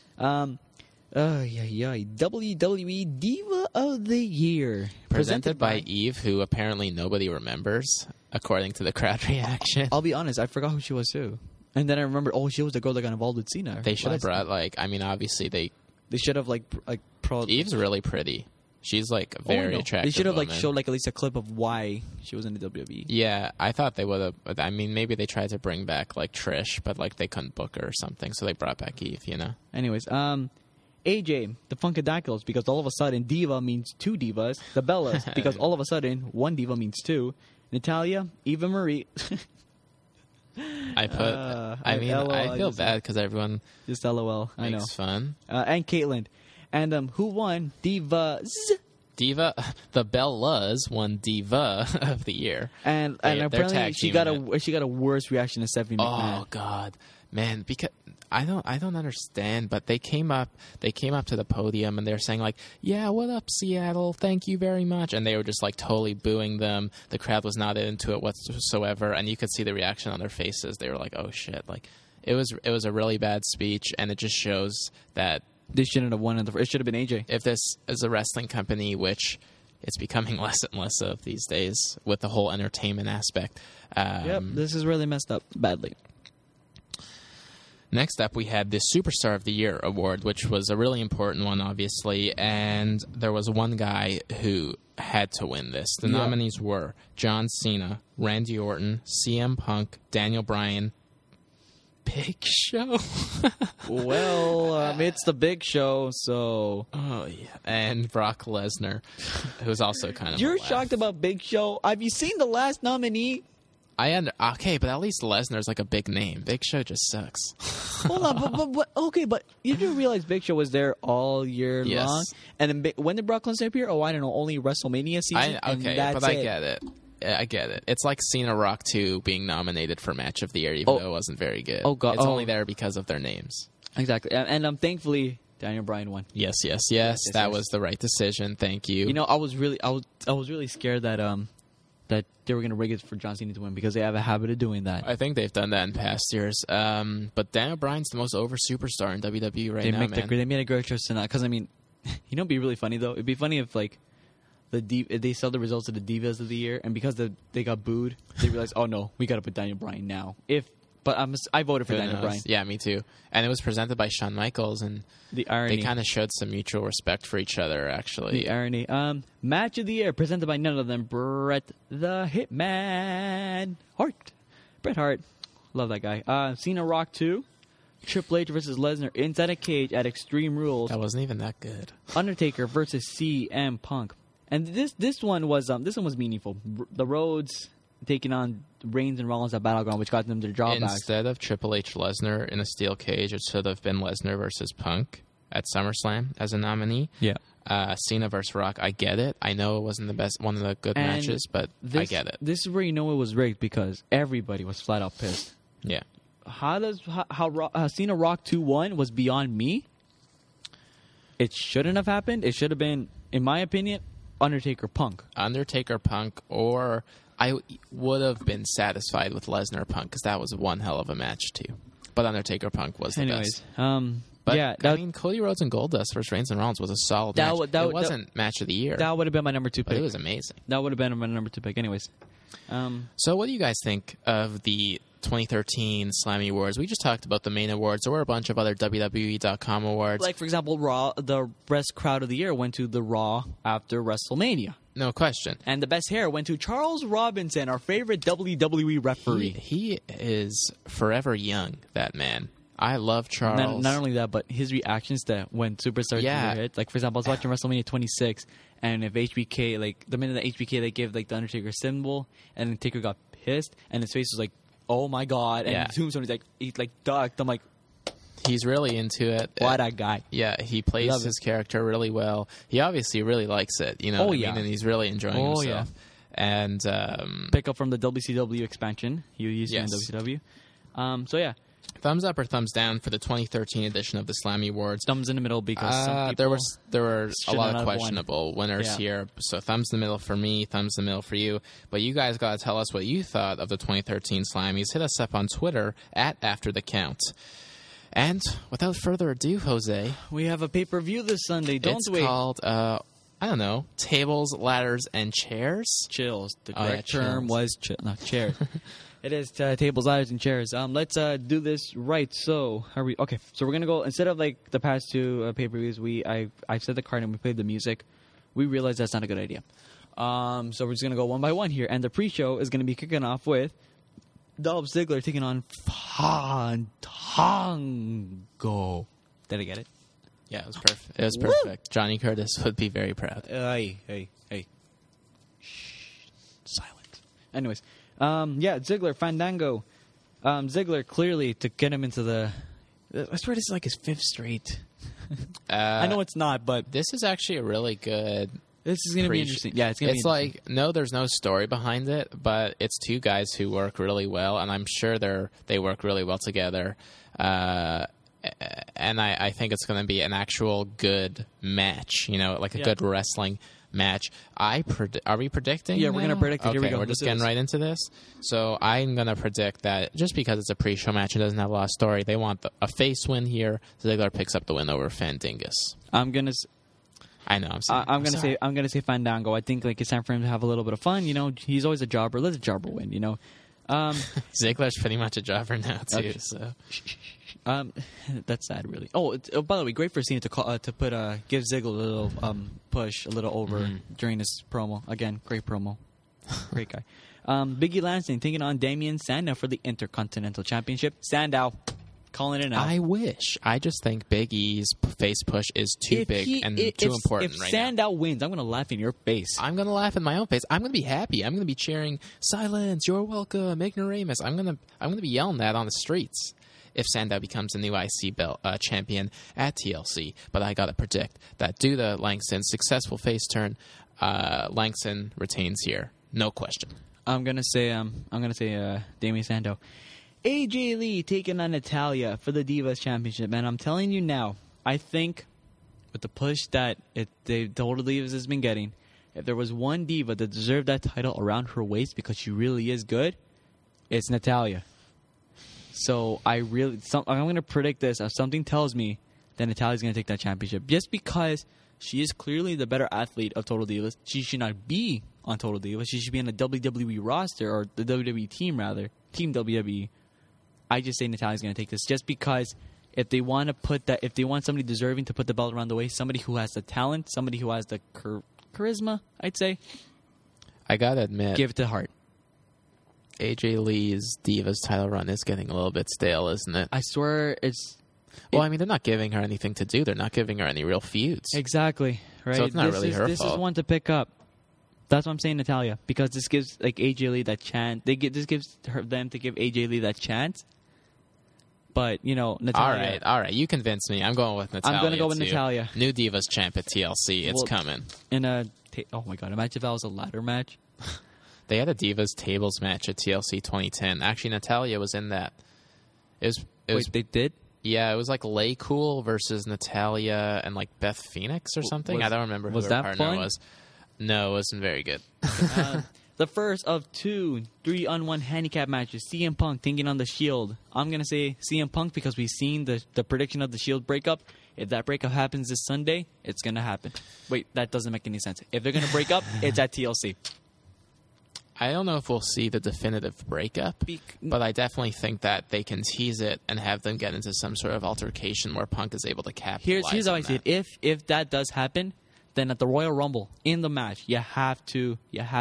WWE Diva of the Year Presented by Eve, who apparently nobody remembers, according to the crowd reaction. I'll be honest, I forgot who she was too. And then I remembered, she was the girl that got involved with Cena. They should have last brought, obviously They should have Eve's really pretty. She's, very attractive. They should have, woman. showed, at least a clip of why she was in the WWE. Yeah, I thought they would have. I mean, maybe they tried to bring back, Trish, but, they couldn't book her or something, so they brought back Eve, you know? Anyways, AJ, the Funkadactyls, because all of a sudden Diva means two divas. The Bellas, because all of a sudden one diva means two. Natalia, Eva Marie. I feel bad because everyone Just LOL. I know. makes fun. And Caitlyn. And who won? Divas. Diva, the Bellas won Diva of the Year. And They're apparently tag she got teaming a worse reaction than Stephanie McMahon. Oh God, man! Because I don't understand. But they came up to the podium and they're saying "Yeah, what up, Seattle? Thank you very much." And they were just totally booing them. The crowd was not into it whatsoever, and you could see the reaction on their faces. They were like, "Oh shit!" It was a really bad speech, and it just shows that They shouldn't have won. It should have been AJ. if this is a wrestling company, which it's becoming less and less of these days with the whole entertainment aspect. Yep, this is really messed up badly. Next up, we had the Superstar of the Year award, which was a really important one, obviously, and there was one guy who had to win this. The nominees were John Cena, Randy Orton, CM Punk, Daniel Bryan, Big Show. Well, it's the Big Show, so... Oh, yeah. And Brock Lesnar, who's also kind of You're a laugh. shocked about Big Show? Have you seen the last nominee? Okay, but at least Lesnar's a big name. Big Show just sucks. Hold on, but okay, but you do realize Big Show was there all year Yes. long? And then when did Brock Lesnar appear? Oh, I don't know, only WrestleMania season? I get it. I get it. It's like Cena Rock 2 being nominated for Match of the Year, even though it wasn't very good. Oh, God. It's only there because of their names. Exactly. And thankfully, Daniel Bryan won. Yes. That was the right decision. Thank you. You know, I was really scared that that they were going to rig it for John Cena to win because they have a habit of doing that. I think they've done that in past years. But Daniel Bryan's the most over superstar in WWE right now, man. They made a great choice tonight. Because, I mean, it'd be really funny, though. It'd be funny if, if they saw the results of the Divas of the Year, and because they got booed, they realized, oh, no, we got to put Daniel Bryan now. But I voted for Who Daniel knows? Bryan. Yeah, me too. And it was presented by Shawn Michaels, and The irony. they kind of showed some mutual respect for each other, actually. The irony. Match of the Year presented by none other than Bret the Hitman Hart. Bret Hart. Love that guy. Cena Rock 2. Triple H versus Lesnar inside a cage at Extreme Rules. That wasn't even that good. Undertaker versus CM Punk. And this one was meaningful. The Rhodes taking on Reigns and Rollins at Battleground, which got them their drawbacks. Instead of Triple H Lesnar in a steel cage, it should have been Lesnar versus Punk at SummerSlam as a nominee. Yeah. Cena versus Rock, I get it. I know it wasn't one of the good And matches, but I get it. This is where you know it was rigged because everybody was flat out pissed. Yeah. How Cena Rock 2-1 was beyond me. It shouldn't have happened. It should have been, in my opinion, Undertaker Punk. Undertaker Punk or I would have been satisfied with Lesnar Punk because that was one hell of a match too. But Undertaker Punk was the best. But yeah, I mean, Cody Rhodes and Goldust versus Reigns and Rollins was a solid match. It wasn't match of the year. That would have been my number 2 pick. But it was amazing. That would have been my number 2 pick. Anyways. So what do you guys think of the 2013 Slammy Awards? We just talked about the main awards. There were a bunch of other WWE.com awards. Like, for example, Raw, the best crowd of the year went to the Raw after WrestleMania. No question. And the best hair went to Charles Robinson, our favorite WWE referee. He is forever young, that man. I love Charles. Not only that, but his reactions to when superstars do their hits. Like, for example, I was watching WrestleMania 26, and if HBK, like, the minute that HBK, they gave, like, the Undertaker symbol, and then Taker got pissed, and his face was like, oh my God. And Tombstone, he's like, ducked. I'm like, he's really into it. What a guy. Yeah, he plays his character really well. He obviously really likes it, you know what I mean? And he's really enjoying himself. Yeah. And pick up from the WCW expansion. He used to in WCW. So yeah. Thumbs up or thumbs down for the 2013 edition of the Slammy Awards? Thumbs in the middle because some there were a lot of questionable winners here. So thumbs in the middle for me, thumbs in the middle for you. But you guys got to tell us what you thought of the 2013 Slammies. Hit us up on Twitter at AfterTheCount. And without further ado, Jose, we have a pay-per-view this Sunday, don't we? It's called, I don't know, Tables, Ladders, and Chairs? Chills. The correct term was chairs. It is tables, ladders, and chairs. Let's do this right. So, are we okay? So we're gonna go instead of like the past 2 pay-per-views. I set the card and we played the music. We realized that's not a good idea. So we're just gonna go one by one here, and the pre-show is gonna be kicking off with Dolph Ziggler taking on Fandango. Did I get it? Yeah, it was perfect. It was perfect. Woo! Johnny Curtis would be very proud. Hey. Shh. Silence. Anyways. Ziggler, Fandango. Ziggler, clearly, to get him into the... I swear this is like his 5th straight. I know it's not, but... This is actually a really good... This is going to be interesting. Yeah, it's going to be interesting. It's like, no, there's no story behind it, but it's 2 guys who work really well, and I'm sure they work really well together. And I think it's going to be an actual good match, you know, like a good wrestling match. Are we predicting? Yeah, we're going to predict it. Okay, here we go. We're just getting right into this. So I'm going to predict that just because it's a pre-show match and doesn't have a lot of story, they want a face win here. Ziggler picks up the win over Fandingus. I'm going to say Fandango. I think like it's time for him to have a little bit of fun. You know, he's always a jobber. Let the jobber win. You know, Ziggler's pretty much a jobber now too. Okay. So. That's sad, really. Oh, by the way, great for Cena to give Ziggler a little push, a little over during this promo. Again, great promo, great guy. Biggie Lansing taking on Damian Sandow for the Intercontinental Championship. Sandow calling it out. I wish. I just think Big E's face push is too big and too important right now. If Sandow wins, I'm going to laugh in your face. I'm going to laugh in my own face. I'm going to be happy. I'm going to be cheering, "Silence, you're welcome, ignoramus." I'm going to be yelling that on the streets if Sandow becomes the new IC belt champion at TLC. But I got to predict that due to Langston's successful face turn, Langston retains here. No question. I'm going to say Damian Sandow. AJ Lee taking on Natalya for the Divas Championship, man. I'm telling you now, I think with the push that the Total Divas has been getting, if there was one diva that deserved that title around her waist because she really is good, it's Natalya. So I'm going to predict this. If something tells me that Natalya's going to take that championship, just because she is clearly the better athlete of Total Divas. She should not be on Total Divas. She should be on the WWE roster, or the WWE team, rather. Team WWE. I just say Natalya's going to take this just because if they want somebody deserving to put the belt around the waist, somebody who has the talent, somebody who has the charisma, I'd say. I got to admit. Give it to Hart. AJ Lee's Divas title run is getting a little bit stale, isn't it? I swear it's... Well, I mean, they're not giving her anything to do. They're not giving her any real feuds. Exactly. Right. So it's not really her fault. This is one to pick up. That's what I'm saying, Natalya. Because this gives like AJ Lee that chance. This gives them to give AJ Lee that chance. But, you know, Natalya... All right. You convinced me. I'm going with Natalya. I'm going to go with Natalya. New Divas champ at TLC. It's coming. Oh, my God. Imagine if that was a ladder match. They had a Divas tables match at TLC 2010. Actually, Natalya was in that. Wait, they did? Yeah, it was like Lay Cool versus Natalya and like Beth Phoenix or something. I don't remember who their partner was. No, it wasn't very good. the first of 2 3-on-1 handicap matches. CM Punk taking on the Shield. I'm going to say CM Punk because we've seen the prediction of the Shield breakup. If that breakup happens this Sunday, it's going to happen. Wait, that doesn't make any sense. If they're going to break up, it's at TLC. I don't know if we'll see the definitive breakup, but I definitely think that they can tease it and have them get into some sort of altercation where Punk is able to capitalize. Here's how I see it. If that does happen, then at the Royal Rumble in the match, you have to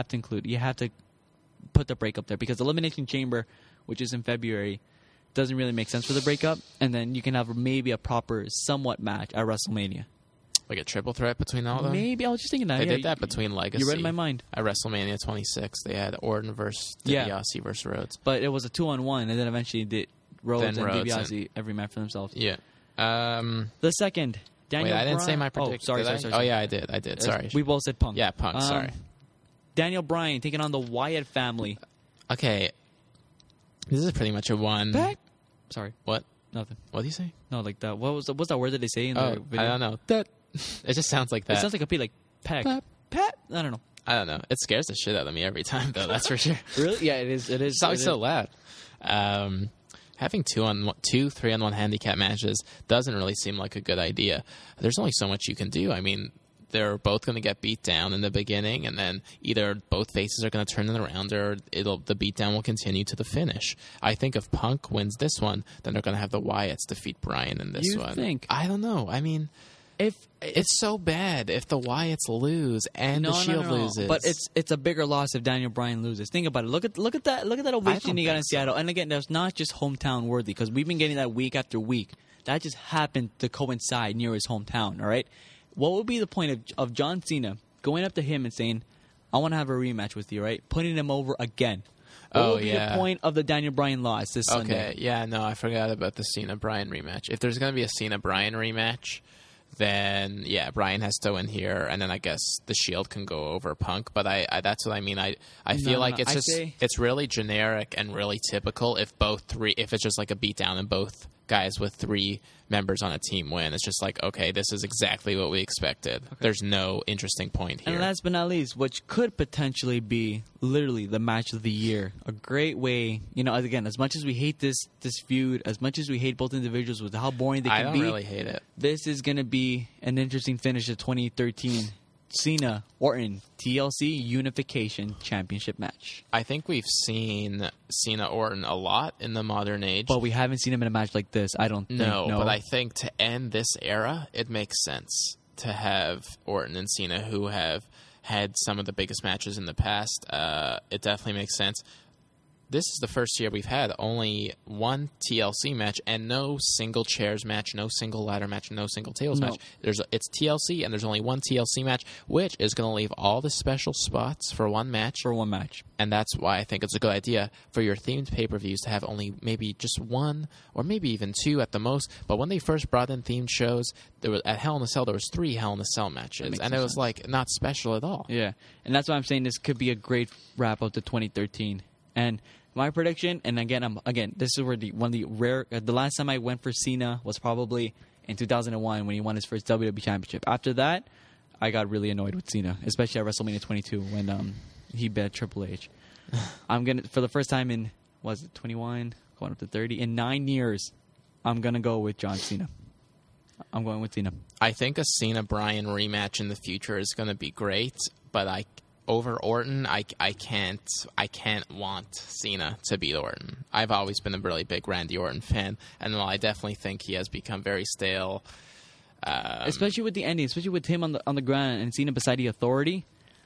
put the breakup there because Elimination Chamber, which is in February, doesn't really make sense for the breakup, and then you can have maybe a proper somewhat match at WrestleMania. Like a triple threat between all of them? Maybe. I was just thinking that. They did that between Legacy. You read my mind. At WrestleMania 26, they had Orton versus DiBiase versus Rhodes. But it was a 2-on-1, and then eventually did Rhodes and DiBiase every match for themselves. Yeah. The second, Daniel Bryan. I didn't say my Oh, prediction. sorry. Oh, yeah, I did. Sorry. We both said Punk. Yeah, Punk. Sorry. Daniel Bryan taking on the Wyatt family. Okay. This is pretty much a one. Sorry. What? Nothing. What do you say? No, like that. What's that word that they say in the video? I don't know. That. It just sounds like that. It sounds like a P, like peck. Pat? I don't know. I don't know. It scares the shit out of me every time, though. That's for sure. Really? Yeah, it is. It's always so loud. Having 3-on-1 handicap matches doesn't really seem like a good idea. There's only so much you can do. I mean, they're both going to get beat down in the beginning, and then either both faces are going to turn it around, or the beatdown will continue to the finish. I think if Punk wins this one, then they're going to have the Wyatts defeat Bryan in this one. You think? I don't know. I mean, if it's so bad if the Wyatts lose and the Shield loses, but it's a bigger loss if Daniel Bryan loses. Think about it. Look at that ovation he got in Seattle. And again, that's not just hometown worthy because we've been getting that week after week. That just happened to coincide near his hometown. All right. What would be the point of John Cena going up to him and saying, "I want to have a rematch with you," right? Putting him over again. What would be the point of the Daniel Bryan loss this Sunday? Okay, yeah, no, I forgot about the Cena-Bryan rematch. If there's going to be a Cena-Bryan rematch, then, yeah, Bryan has to win here, and then I guess the Shield can go over Punk. But that's what I mean. I feel like it's really generic and really typical if it's just like a beatdown and both guys with 3 members on a team win. It's just like, okay, this is exactly what we expected. Okay. There's no interesting point here. And last but not least, which could potentially be literally the match of the year. A great way, again, as much as we hate this feud, as much as we hate both individuals with how boring they can be. I don't really hate it. This is going to be an interesting finish of 2013. Cena Orton TLC Unification Championship match. I think we've seen Cena Orton a lot in the modern age, but we haven't seen him in a match like this. I don't think. No, but I think to end this era, it makes sense to have Orton and Cena, who have had some of the biggest matches in the past. It definitely makes sense. This is the first year we've had only one TLC match and no single chairs match, no single ladder match, no single tables match. It's TLC and there's only one TLC match, which is going to leave all the special spots for one match. And that's why I think it's a good idea for your themed pay-per-views to have only maybe just one or maybe even 2 at the most. But when they first brought in themed shows, at Hell in a Cell, there was 3 Hell in a Cell matches. And it was like not special at all. Yeah. And that's why I'm saying this could be a great wrap-up to 2013. And my prediction, and again, this is where the last time I went for Cena was probably in 2001 when he won his first WWE Championship. After that, I got really annoyed with Cena, especially at WrestleMania 22 when he bet Triple H. For the first time in 21 going up to 30 in 9 years, I'm gonna go with John Cena. I'm going with Cena. I think a Cena-Bryan rematch in the future is going to be great, but over Orton, I can't want Cena to beat Orton. I've always been a really big Randy Orton fan, and while I definitely think he has become very stale, especially with the ending, especially with him on the ground and Cena beside the Authority.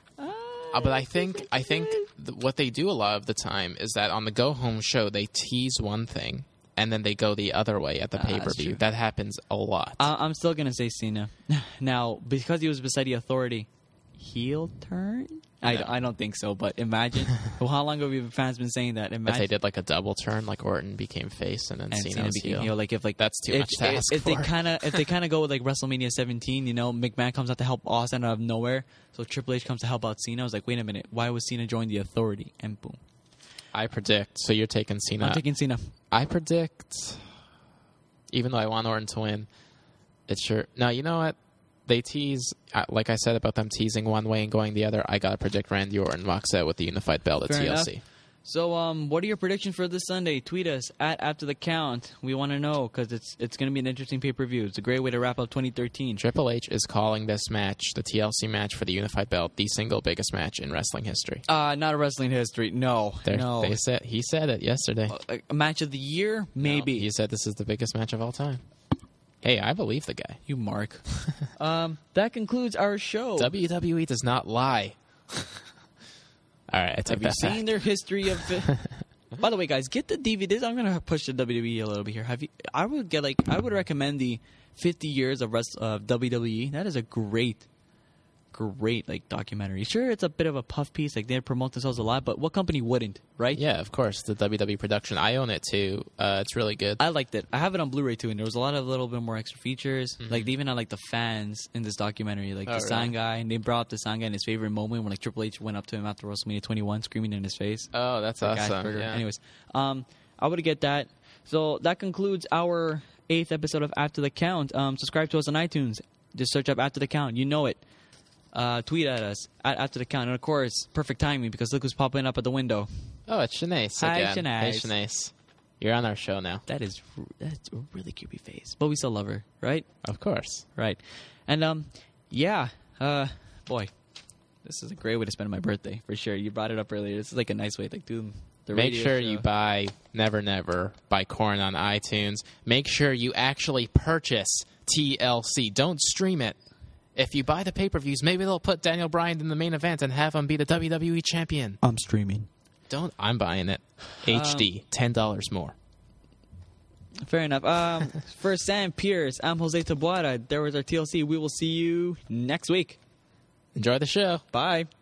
But I think what they do a lot of the time is that on the Go Home show they tease one thing and then they go the other way at the pay-per-view. That happens a lot. I'm still gonna say Cena. Now, because he was beside the Authority, heel turn? I don't think so, but imagine. Well, how long have fans been saying that? Imagine if they did like a double turn, like Orton became face and then Cena became heel. Like that's too much to ask for. If they kind of go with like WrestleMania 17, McMahon comes out to help Austin out of nowhere, so Triple H comes to help out Cena. I was like, wait a minute, why was Cena join the Authority? And boom. I predict. So you're taking Cena. I'm taking Cena. I predict, even though I want Orton to win, it's sure. No, you know what? they tease, like I said about them teasing one way and going the other. I gotta predict Randy Orton walks out with the unified belt at Fair TLC. enough. So, what are your predictions for this Sunday? Tweet us at After the Count. We want to know because it's going to be an interesting pay-per-view. It's a great way to wrap up 2013. Triple H is calling this match, the TLC match for the unified belt, the single biggest match in wrestling history. Not a wrestling history. No. He said it yesterday. A match of the year? Maybe. No, he said this is the biggest match of all time. Hey, I believe the guy. You mark. That concludes our show. WWE does not lie. All right, I take that Have you seen their history of it? By the way, guys, get the DVDs. I'm going to push the WWE a little bit here. I would recommend the 50 years of WWE. That is a great documentary. Sure, it's a bit of a puff piece. They promote themselves a lot, but what company wouldn't, right? Yeah, of course. The WWE production. I own it too. It's really good. I liked it. I have it on Blu-ray too, and there was a little bit more extra features. Mm-hmm. They even had the fans in this documentary, the Sign guy, and they brought up the Sign guy in his favorite moment when Triple H went up to him after WrestleMania 21, screaming in his face. Oh, that's awesome. Yeah. Anyways, I would get that. So that concludes our 8th episode of After the Count. Subscribe to us on iTunes. Just search up After the Count. You know it. Tweet at us at After the Count. And, of course, perfect timing because look who's popping up at the window. Oh, it's Shanice again. Hi, Shanice. Hey, Shanice. You're on our show now. That's a really creepy face. But we still love her, right? Of course. Right. And, boy, this is a great way to spend my birthday, for sure. You brought it up earlier. This is a nice way to do the radio Make sure show. you buy Never Never by Korn on iTunes. Make sure you actually purchase TLC. Don't stream it. If you buy the pay-per-views, maybe they'll put Daniel Bryan in the main event and have him be the WWE champion. I'm streaming. I'm buying it. HD, $10 more. Fair enough. For Sam Pierce, I'm Jose Taboada. There was our TLC. We will see you next week. Enjoy the show. Bye.